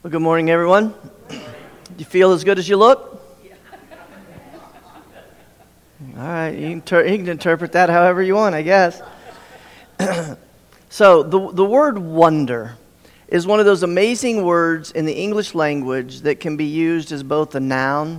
Well, good morning, everyone. Do you feel as good as you look? All right, you can interpret that however you want, I guess. So, the word wonder is one of those amazing words in the English language that can be used as both a noun.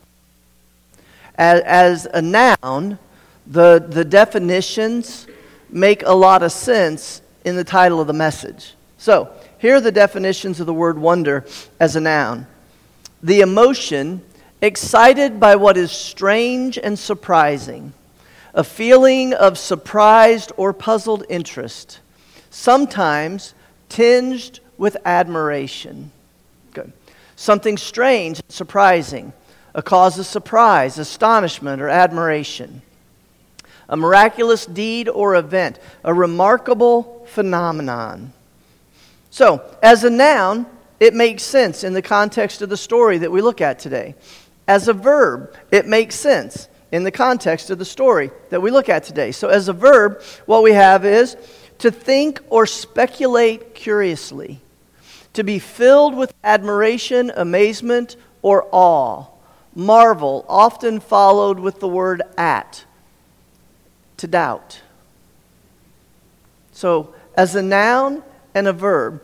As a noun, the definitions make a lot of sense in the title of the message. So, here are the definitions of the word wonder as a noun. The emotion excited by what is strange and surprising. A feeling of surprised or puzzled interest. Sometimes tinged with admiration. Good. Something strange and surprising. A cause of surprise, astonishment, or admiration. A miraculous deed or event. A remarkable phenomenon. So, as a noun, it makes sense in the context of the story that we look at today. As a verb, it makes sense in the context of the story that we look at today. So, as a verb, what we have is to think or speculate curiously, to be filled with admiration, amazement, or awe. Marvel, often followed with the word at, to doubt. So, as a noun and a verb,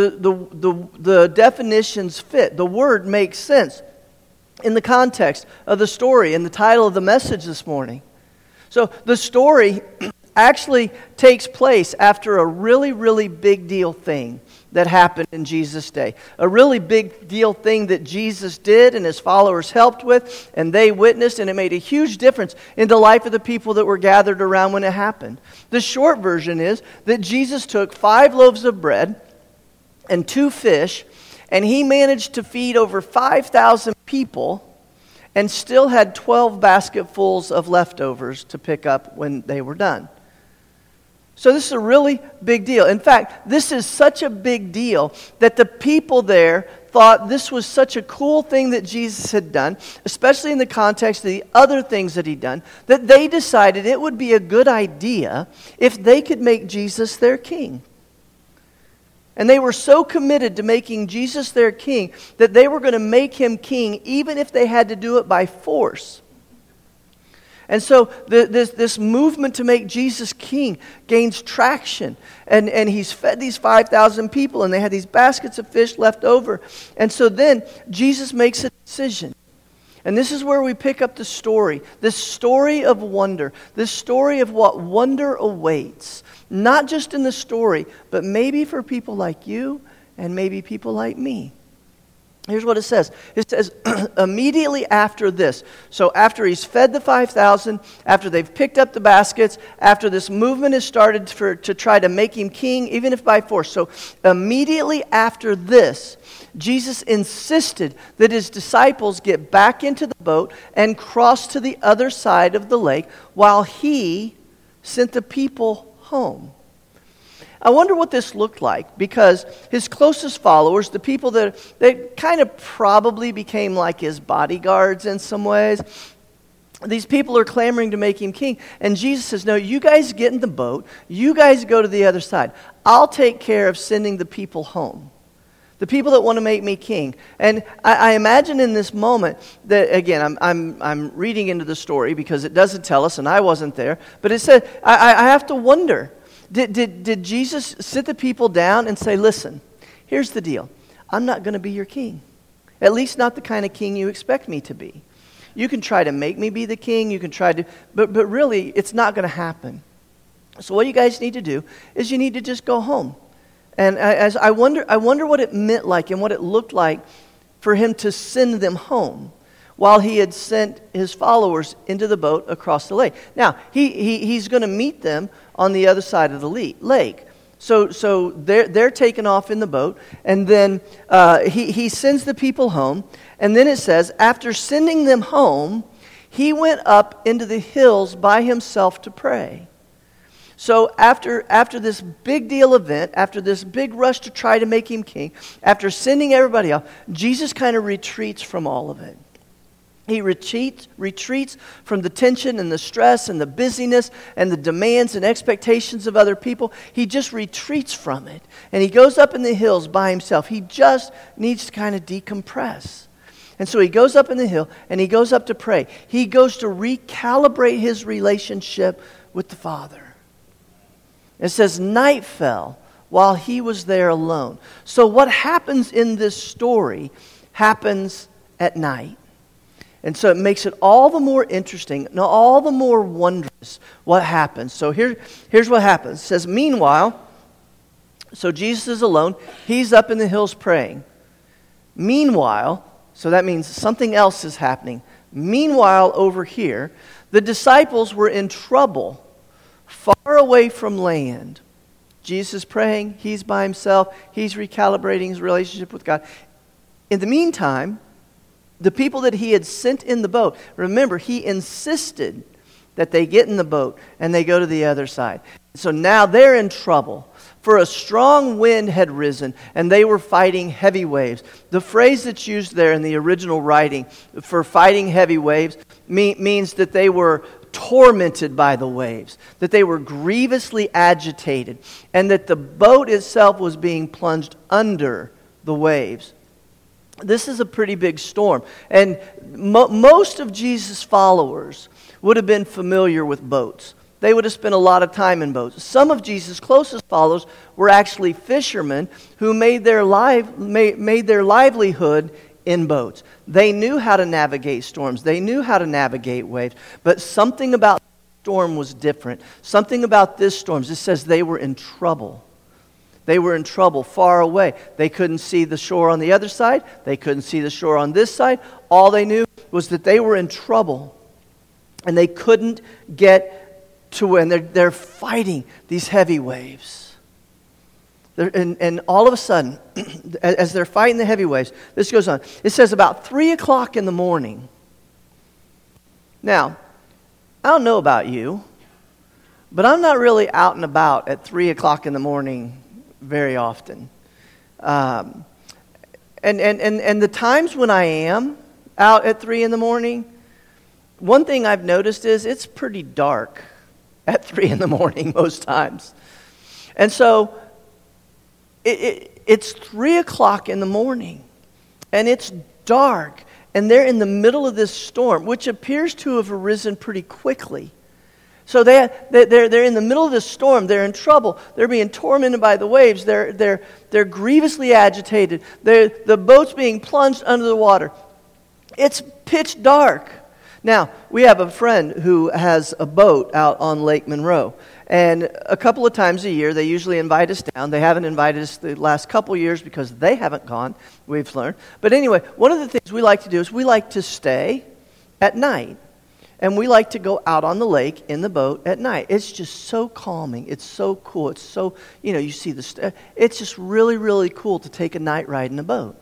the definitions fit. The word makes sense in the context of the story and the title of the message this morning. So the story actually takes place after a really, really big deal thing that happened in Jesus' day. A really big deal thing that Jesus did and his followers helped with and they witnessed, and it made a huge difference in the life of the people that were gathered around when it happened. The short version is that Jesus took 5 loaves of bread and 2 fish, and he managed to feed over 5,000 people and still had 12 basketfuls of leftovers to pick up when they were done. So this is a really big deal. In fact, this is such a big deal that the people there thought this was such a cool thing that Jesus had done, especially in the context of the other things that he'd done, that they decided it would be a good idea if they could make Jesus their king. And they were so committed to making Jesus their king that they were going to make him king even if they had to do it by force. And so this movement to make Jesus king gains traction. And he's fed these 5,000 people, and they had these baskets of fish left over. And so then Jesus makes a decision. And this is where we pick up the story. This story of wonder. This story of what wonder awaits. Not just in the story, but maybe for people like you and maybe people like me. Here's what it says. It says, immediately after this. So after he's fed the 5,000, after they've picked up the baskets, after this movement has started to try to make him king, even if by force. So immediately after this, Jesus insisted that his disciples get back into the boat and cross to the other side of the lake while he sent the people home. I wonder what this looked like, because his closest followers, the people that kind of probably became like his bodyguards in some ways, these people are clamoring to make him king. And Jesus says, no, you guys get in the boat. You guys go to the other side. I'll take care of sending the people home. The people that want to make me king. And I imagine in this moment that, again, I'm reading into the story because it doesn't tell us, and I wasn't there. But it said, I have to wonder, did Jesus sit the people down and say, listen, here's the deal. I'm not going to be your king. At least not the kind of king you expect me to be. You can try to make me be the king. You can try to, but really, it's not going to happen. So what you guys need to do is you need to just go home. And as I wonder what it meant like and what it looked like for him to send them home while he had sent his followers into the boat across the lake. Now, he's going to meet them on the other side of the lake. So they're taken off in the boat, and then he sends the people home. And then it says, after sending them home, he went up into the hills by himself to pray. So after this big deal event, after this big rush to try to make him king, after sending everybody off, Jesus kind of retreats from all of it. He retreats from the tension and the stress and the busyness and the demands and expectations of other people. He just retreats from it. And he goes up in the hills by himself. He just needs to kind of decompress. And so he goes up in the hill and he goes up to pray. He goes to recalibrate his relationship with the Father. It says, night fell while he was there alone. So what happens in this story happens at night. And so it makes it all the more interesting, and all the more wondrous what happens. So here's what happens. It says, meanwhile, so Jesus is alone. He's up in the hills praying. Meanwhile, so that means something else is happening. Meanwhile, over here, the disciples were in trouble, far away from land. Jesus is praying. He's by himself. He's recalibrating his relationship with God. In the meantime, the people that he had sent in the boat, remember, he insisted that they get in the boat and they go to the other side. So now they're in trouble. For a strong wind had risen and they were fighting heavy waves. The phrase that's used there in the original writing for fighting heavy waves means that they were tormented by the waves, that they were grievously agitated, and that the boat itself was being plunged under the waves. This is a pretty big storm. And most of Jesus' followers would have been familiar with boats. They would have spent a lot of time in boats. Some of Jesus' closest followers were actually fishermen who made their livelihood in boats. They knew how to navigate storms. They knew how to navigate waves. But something about the storm was different. Something about this storm. It says they were in trouble. They were in trouble far away. They couldn't see the shore on the other side. They couldn't see the shore on this side. All they knew was that they were in trouble. And they couldn't get to where. And they're fighting these heavy waves. And all of a sudden, as they're fighting the heavy waves, this goes on. It says about 3 o'clock in the morning. Now, I don't know about you, but I'm not really out and about at 3 o'clock in the morning very often. And the times when I am out at 3 in the morning, one thing I've noticed is it's pretty dark at 3 in the morning most times. And so it's 3 o'clock in the morning, and it's dark, and they're in the middle of this storm, which appears to have arisen pretty quickly. So they're in the middle of this storm. They're in trouble. They're being tormented by the waves. They're grievously agitated. The boat's being plunged under the water. It's pitch dark. Now, we have a friend who has a boat out on Lake Monroe. And a couple of times a year, they usually invite us down. They haven't invited us the last couple of years because they haven't gone, we've learned. But anyway, one of the things we like to do is we like to stay at night. And we like to go out on the lake in the boat at night. It's just so calming. It's so cool. It's so, you see it's just really, really cool to take a night ride in a boat.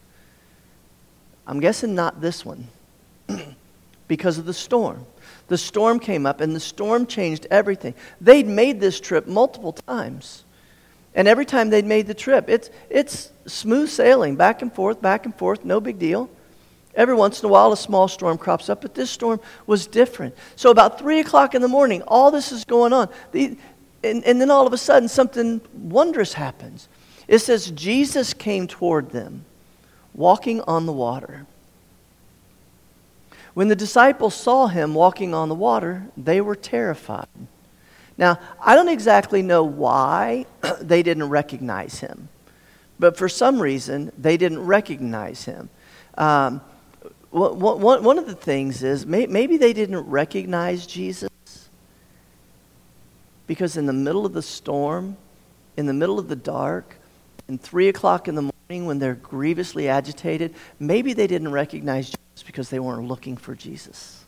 I'm guessing not this one because of the storm. The storm came up and the storm changed everything. They'd made this trip multiple times. And every time they'd made the trip, it's smooth sailing, back and forth, no big deal. Every once in a while, a small storm crops up, but this storm was different. So about 3 o'clock in the morning, all this is going on. And then all of a sudden, something wondrous happens. It says, Jesus came toward them, walking on the water. When the disciples saw him walking on the water, they were terrified. Now, I don't exactly know why they didn't recognize him. But for some reason, they didn't recognize him. One of the things is maybe they didn't recognize Jesus because in the middle of the storm, in the middle of the dark, in 3 o'clock in the morning when they're grievously agitated, maybe they didn't recognize Jesus because they weren't looking for Jesus.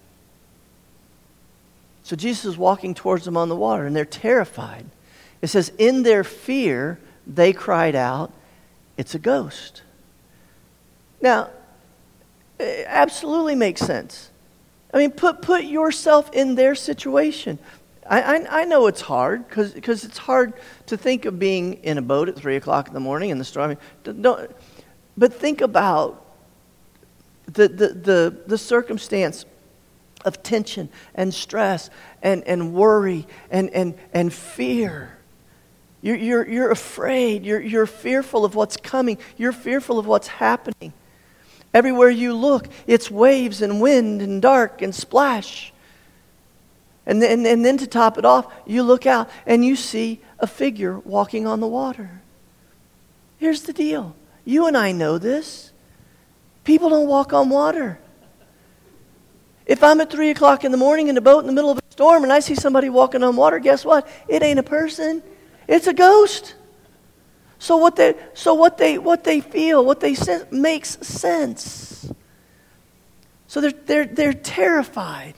So Jesus is walking towards them on the water and they're terrified. It says, in their fear, they cried out, "It's a ghost." Now, it absolutely makes sense. I mean, put yourself in their situation. I know it's hard because it's hard to think of being in a boat at 3 o'clock in the morning in the storm. But think about the circumstance of tension and stress and worry and fear. You're afraid. You're fearful of what's coming. You're fearful of what's happening. Everywhere you look, it's waves and wind and dark and splash. And then to top it off, you look out and you see a figure walking on the water. Here's the deal. You and I know this. People don't walk on water. If I'm at 3 o'clock in the morning in a boat in the middle of a storm and I see somebody walking on water, guess what? It ain't a person. It's a ghost. So what they feel, what they sense makes sense. So they're terrified.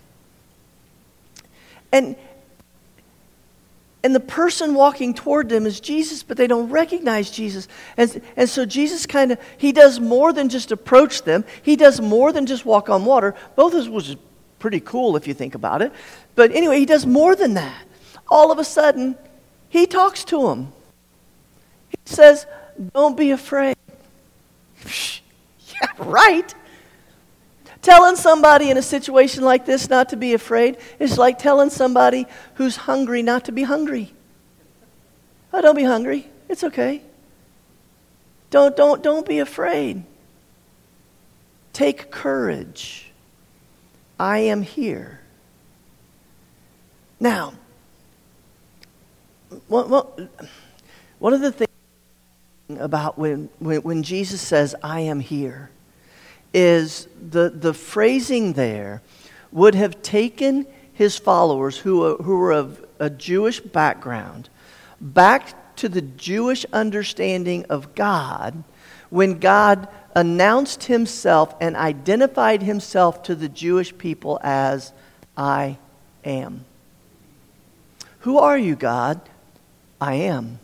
And the person walking toward them is Jesus, but they don't recognize Jesus. And so Jesus he does more than just approach them. He does more than just walk on water. Both of which is pretty cool if you think about it. But anyway, he does more than that. All of a sudden, he talks to them. He says, "Don't be afraid." Yeah, right. Telling somebody in a situation like this not to be afraid is like telling somebody who's hungry not to be hungry. Oh, don't be hungry. It's okay. Don't be afraid. Take courage. I am here. Now, one of the things about when Jesus says, "I am here," is the phrasing there would have taken his followers who were of a Jewish background back to the Jewish understanding of God when God announced himself and identified himself to the Jewish people as "I am." Who are you, God? I am.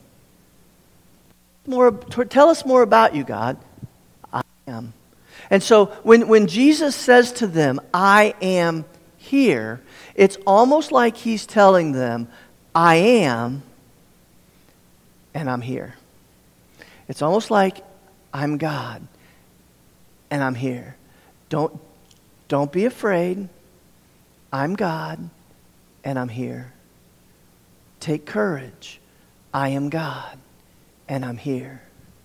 Tell us more about you, God. I am. And so when Jesus says to them, "I am here," it's almost like he's telling them, "I am, and I'm here." It's almost like I'm God, and I'm here. Don't be afraid. I'm God, and I'm here. Take courage. I am God, and I'm here.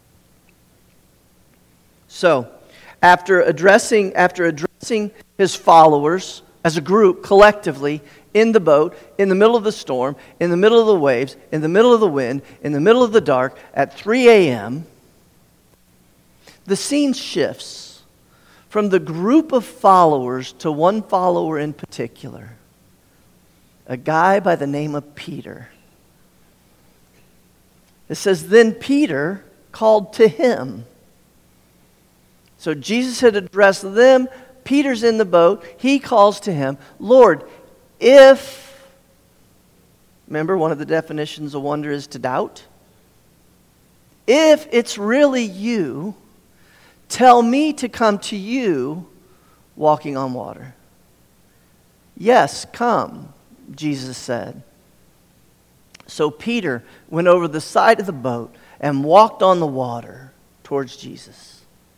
So, after addressing his followers as a group collectively in the boat, in the middle of the storm, in the middle of the waves, in the middle of the wind, in the middle of the dark, at 3 a.m., the scene shifts from the group of followers to one follower in particular, a guy by the name of Peter. It says, "Then Peter called to him." So Jesus had addressed them. Peter's in the boat. He calls to him, "Lord, if..." Remember, one of the definitions of wonder is to doubt. "If it's really you, tell me to come to you walking on water." "Yes, come," Jesus said. So Peter went over the side of the boat and walked on the water towards Jesus.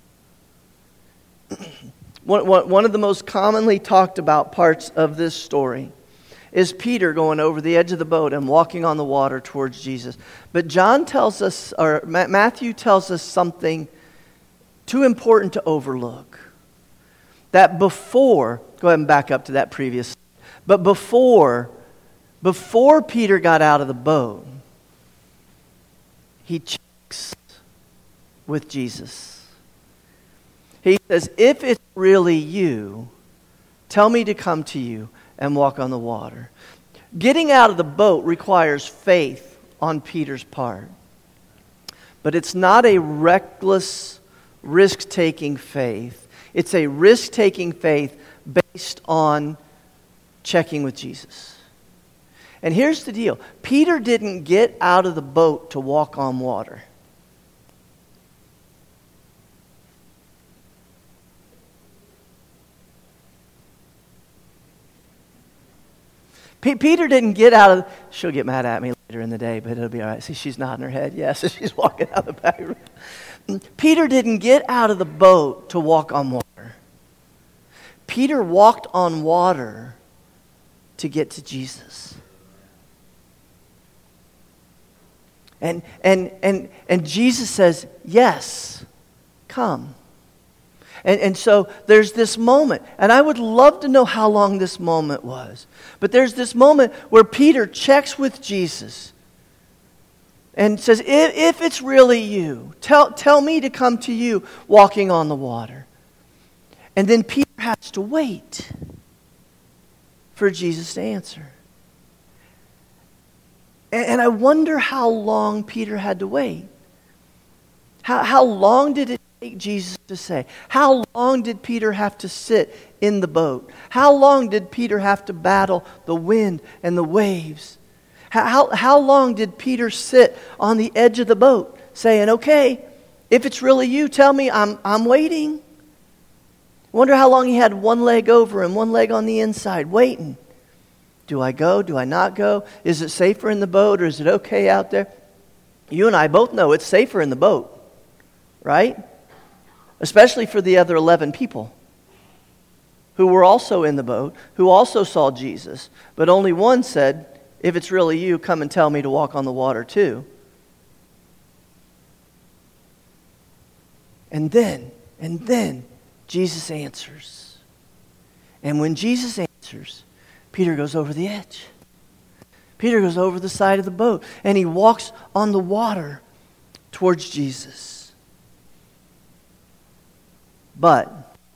One of the most commonly talked about parts of this story is Peter going over the edge of the boat and walking on the water towards Jesus. But John tells us, or Matthew tells us something too important to overlook. That before, go ahead and back up to that previous, but before Peter got out of the boat, he checks with Jesus. He says, "If it's really you, tell me to come to you and walk on the water." Getting out of the boat requires faith on Peter's part. But it's not a reckless, risk-taking faith. It's a risk-taking faith based on checking with Jesus. And here's the deal. Peter didn't get out of the boat to walk on water. Peter didn't get out of... She'll get mad at me later in the day, but it'll be all right. See, she's nodding her head. Yes, she's walking out the back. Peter didn't get out of the boat to walk on water. Peter walked on water to get to Jesus. And Jesus says, yes, come. And so there's this moment, and I would love to know how long this moment was. But there's this moment where Peter checks with Jesus and says, if it's really you, tell me to come to you walking on the water. And then Peter has to wait for Jesus to answer. And I wonder how long Peter had to wait. How long did it take Jesus to say? How long did Peter have to sit in the boat? How long did Peter have to battle the wind and the waves? How long did Peter sit on the edge of the boat saying, okay, if it's really you, tell me, I'm waiting. I wonder how long he had one leg over and one leg on the inside waiting. Do I go? Do I not go? Is it safer in the boat or is it okay out there? You and I both know it's safer in the boat, right? Especially for the other 11 people who were also in the boat, who also saw Jesus. But only one said, if it's really you, come and tell me to walk on the water too. And then Jesus answers. And when Jesus answers, Peter goes over the edge. Peter goes over the side of the boat and he walks on the water towards Jesus. But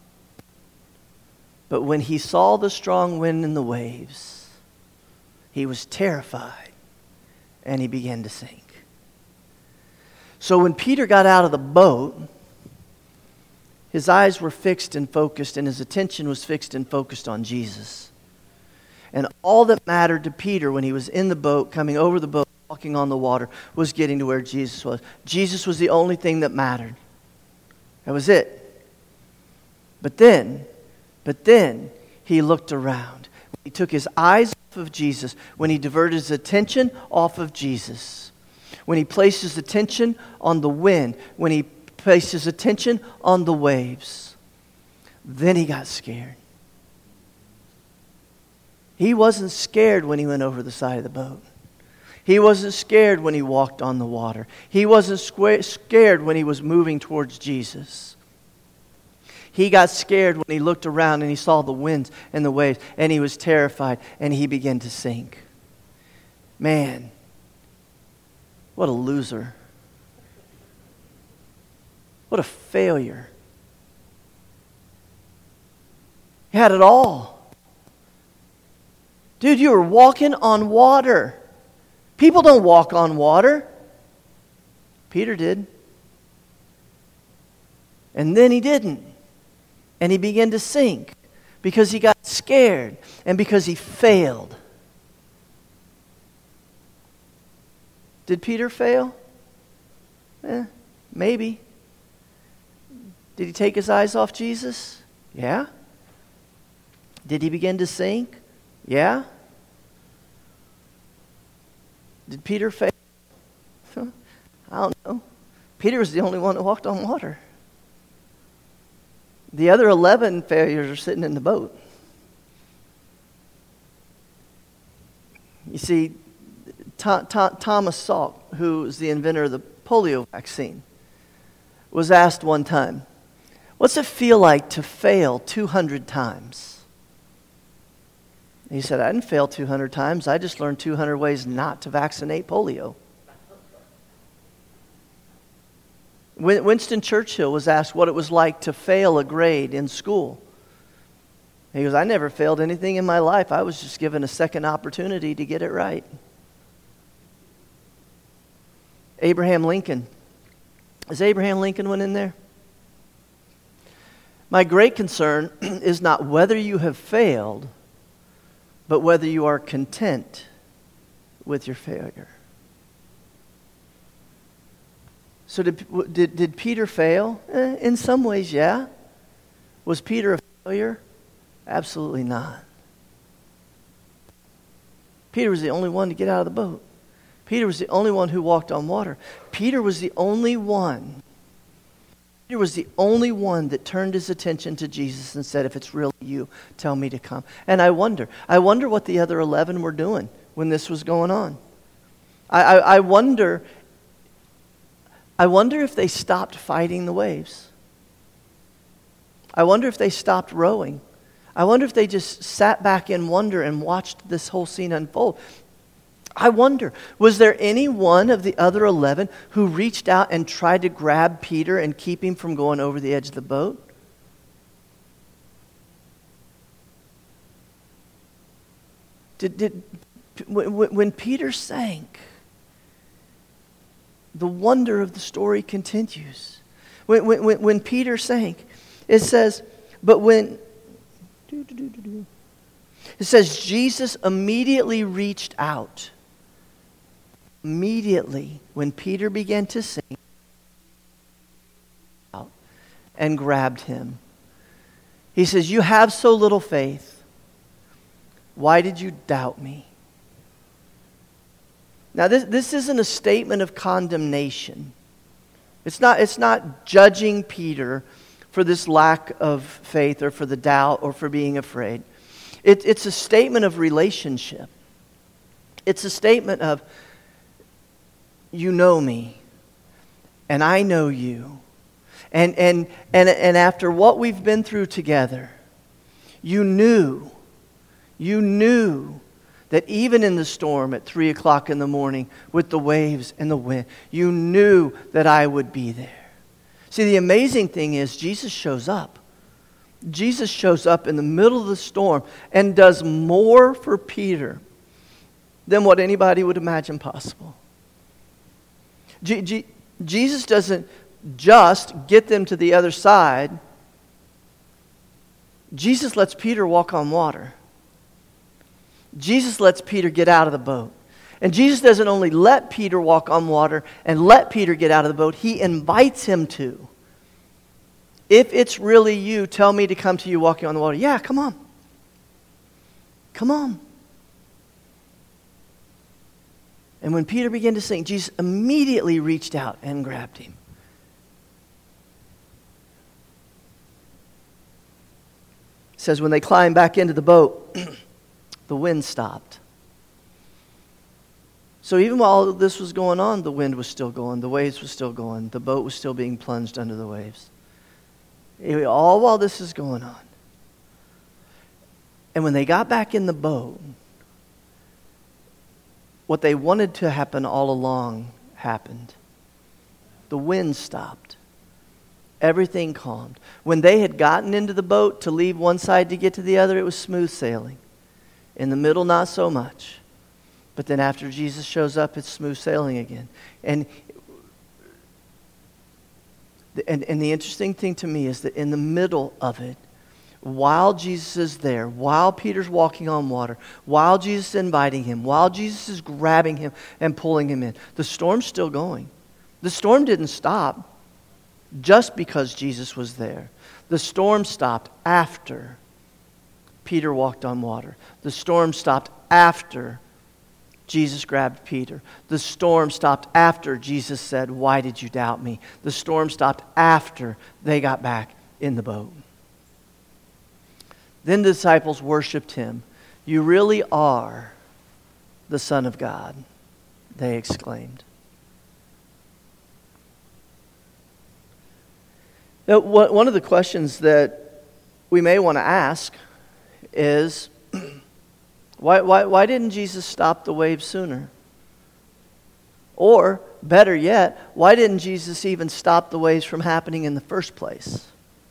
when he saw the strong wind and the waves, he was terrified and he began to sink. So when Peter got out of the boat, his eyes were fixed and focused and his attention was fixed and focused on Jesus. And all that mattered to Peter when he was in the boat, coming over the boat, walking on the water, was getting to where Jesus was. Jesus was the only thing that mattered. That was it. But then he looked around. He took his eyes off of Jesus, when he diverted his attention off of Jesus, when he placed his attention on the wind, when he placed his attention on the waves, then he got scared. He wasn't scared when he went over the side of the boat. He wasn't scared when he walked on the water. He wasn't scared when he was moving towards Jesus. He got scared when he looked around and he saw the winds and the waves, and he was terrified and he began to sink. Man, what a loser. What a failure. He had it all. Dude, you were walking on water. People don't walk on water. Peter did. And then he didn't. And he began to sink because he got scared and because he failed. Did Peter fail? Maybe. Did he take his eyes off Jesus? Yeah. Did he begin to sink? Yeah. Did Peter fail? I don't know. Peter was the only one that walked on water. The other 11 failures are sitting in the boat. You see, Thomas Salk, who is the inventor of the polio vaccine, was asked one time, what's it feel like to fail 200 times? He said, I didn't fail 200 times. I just learned 200 ways not to vaccinate polio. Winston Churchill was asked what it was like to fail a grade in school. He goes, I never failed anything in my life. I was just given a second opportunity to get it right. Abraham Lincoln. Is Abraham Lincoln one in there? My great concern is not whether you have failed, but whether you are content with your failure. So did Peter fail? In some ways, yeah. Was Peter a failure? Absolutely not. Peter was the only one to get out of the boat. Peter was the only one who walked on water. Peter was the only one Peter was the only one that turned his attention to Jesus and said, if it's really you, tell me to come. And I wonder what the other 11 were doing when this was going on. I wonder if they stopped fighting the waves. I wonder if they stopped rowing. I wonder if they just sat back in wonder and watched this whole scene unfold. I wonder, was there any one of the other 11 who reached out and tried to grab Peter and keep him from going over the edge of the boat? When Peter sank, the wonder of the story continues. When Peter sank, it says, it says Jesus immediately reached out. Immediately, when Peter began to sink, out and grabbed him. He says, you have so little faith. Why did you doubt me? Now, this isn't a statement of condemnation. It's not judging Peter for this lack of faith or for the doubt or for being afraid. It's a statement of relationship. It's a statement of, you know me, and I know you. And after what we've been through together, you knew that even in the storm at 3 o'clock in the morning with the waves and the wind, you knew that I would be there. See, the amazing thing is Jesus shows up. Jesus shows up in the middle of the storm and does more for Peter than what anybody would imagine possible. Jesus doesn't just get them to the other side. Jesus lets Peter walk on water. Jesus lets Peter get out of the boat. And Jesus doesn't only let Peter walk on water and let Peter get out of the boat, he invites him to. If it's really you, tell me to come to you walking on the water. Yeah, come on. Come on. And when Peter began to sink, Jesus immediately reached out and grabbed him. It says when they climbed back into the boat, the wind stopped. So even while this was going on, the wind was still going, the waves were still going, the boat was still being plunged under the waves. All while this is going on. And when they got back in the boat, what they wanted to happen all along happened. The wind stopped. Everything calmed. When they had gotten into the boat to leave one side to get to the other, it was smooth sailing. In the middle, not so much. But then after Jesus shows up, it's smooth sailing again. And the interesting thing to me is that in the middle of it, while Jesus is there, while Peter's walking on water, while Jesus is inviting him, while Jesus is grabbing him and pulling him in, the storm's still going. The storm didn't stop just because Jesus was there. The storm stopped after Peter walked on water. The storm stopped after Jesus grabbed Peter. The storm stopped after Jesus said, "Why did you doubt me?" The storm stopped after they got back in the boat. Then the disciples worshiped him. "You really are the Son of God," they exclaimed. Now, one of the questions that we may want to ask is, why didn't Jesus stop the waves sooner? Or, better yet, why didn't Jesus even stop the waves from happening in the first place?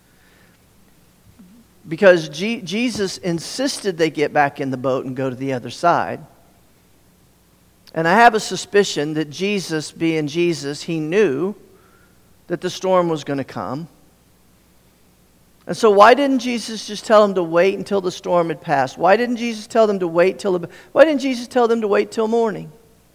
Because Jesus insisted they get back in the boat and go to the other side. And I have a suspicion that Jesus, being Jesus, he knew that the storm was going to come. And so why didn't Jesus just tell them to wait until the storm had passed? Why didn't Jesus tell them to wait why didn't Jesus tell them to wait till morning?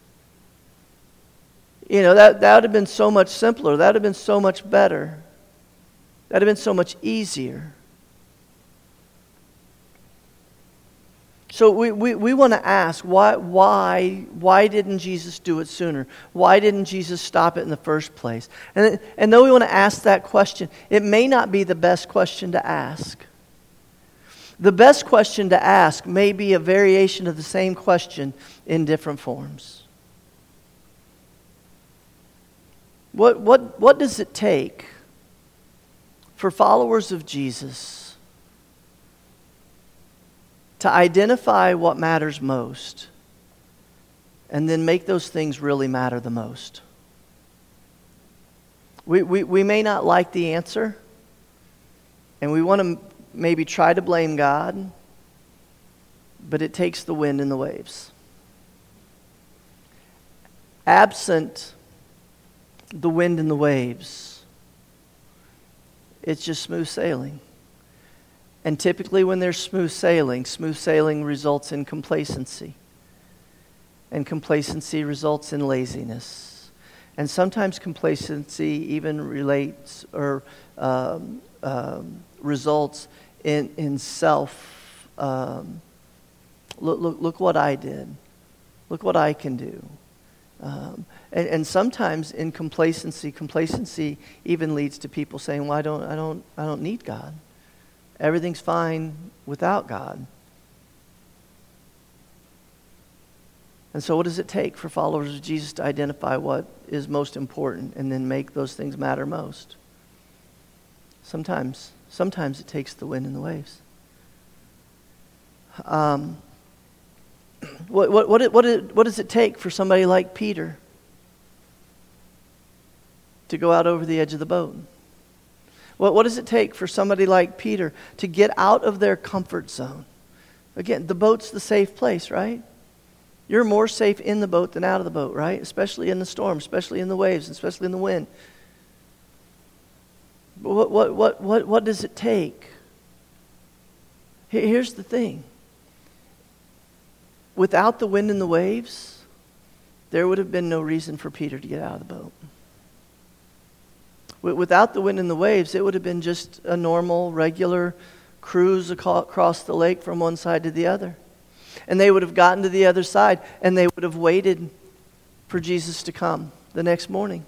You know, that would have been so much simpler. That would have been so much better. That would have been so much easier. So we want to ask, why didn't Jesus do it sooner? Why didn't Jesus stop it in the first place? And though we want to ask that question, it may not be the best question to ask. The best question to ask may be a variation of the same question in different forms. What does it take for followers of Jesus to identify what matters most and then make those things really matter the most? We may not like the answer, and we want to maybe try to blame God, but it takes the wind and the waves. Absent the wind and the waves, it's just smooth sailing. And typically when there's smooth sailing results in complacency. And complacency results in laziness. And sometimes complacency even relates or results in self. Look what I did. Look what I can do. And sometimes in complacency even leads to people saying, "Well, I don't need God. Everything's fine without God." And so what does it take for followers of Jesus to identify what is most important and then make those things matter most? Sometimes it takes the wind and the waves. What does it take for somebody like Peter to go out over the edge of the boat? What does it take for somebody like Peter to get out of their comfort zone? Again, the boat's the safe place, right? You're more safe in the boat than out of the boat, right? Especially in the storm, especially in the waves, especially in the wind. But what does it take? Here's the thing. Without the wind and the waves, there would have been no reason for Peter to get out of the boat. Without the wind and the waves, it would have been just a normal, regular cruise across the lake from one side to the other. And they would have gotten to the other side, and they would have waited for Jesus to come the next morning.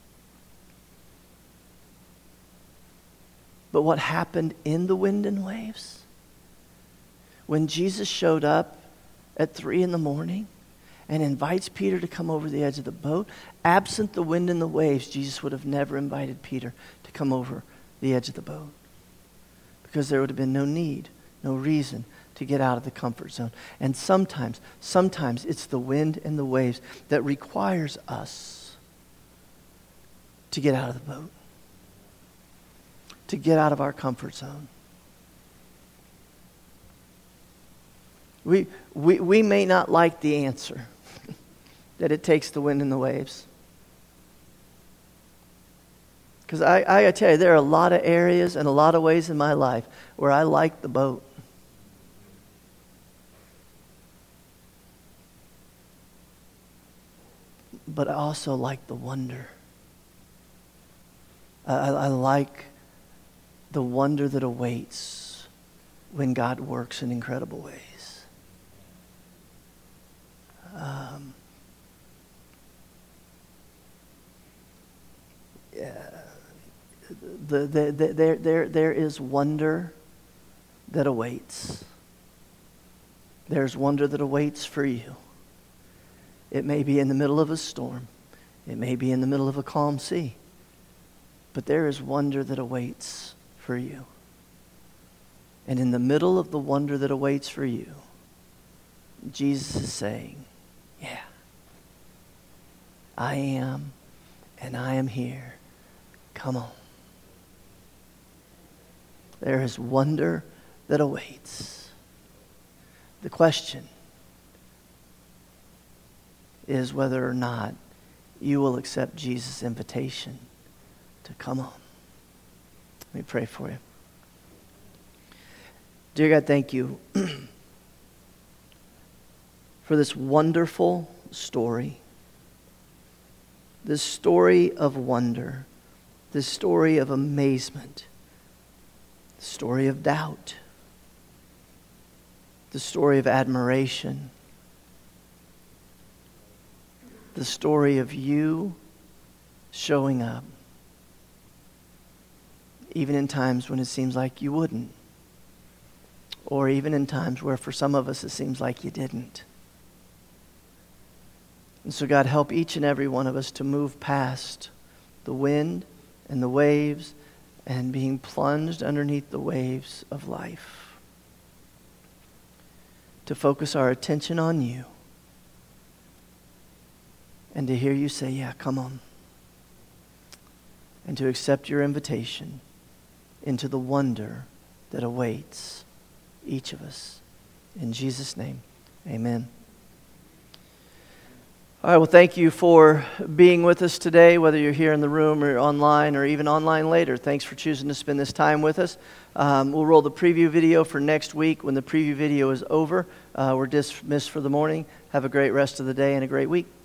But what happened in the wind and waves? When Jesus showed up at 3 a.m. and invites Peter to come over the edge of the boat, absent the wind and the waves, Jesus would have never invited Peter to come over the edge of the boat. Because there would have been no need, no reason to get out of the comfort zone. And sometimes it's the wind and the waves that requires us to get out of the boat, to get out of our comfort zone. We may not like the answer that it takes the wind and the waves. Because I tell you, there are a lot of areas and a lot of ways in my life where I like the boat. But I also like the wonder. I like the wonder that awaits when God works in incredible ways. There is wonder that awaits. There's wonder that awaits for you. It may be in the middle of a storm. It may be in the middle of a calm sea. But there is wonder that awaits for you. And in the middle of the wonder that awaits for you, Jesus is saying, yeah, I am, and I am here. Come on. There is wonder that awaits. The question is whether or not you will accept Jesus' invitation to come on. Let me pray for you. Dear God, thank you for this wonderful story. This story of wonder. This story of amazement. This story of doubt. the story of admiration, the story of you showing up, even in times when it seems like you wouldn't, or even in times where for some of us it seems like you didn't. And so God, help each and every one of us to move past the wind and the waves and being plunged underneath the waves of life, to focus our attention on you and to hear you say, yeah, come on, and to accept your invitation into the wonder that awaits each of us. In Jesus' name, amen. All right, well, thank you for being with us today, whether you're here in the room or online or even online later. Thanks for choosing to spend this time with us. We'll roll the preview video for next week. When the preview video is over, we're dismissed for the morning. Have a great rest of the day and a great week.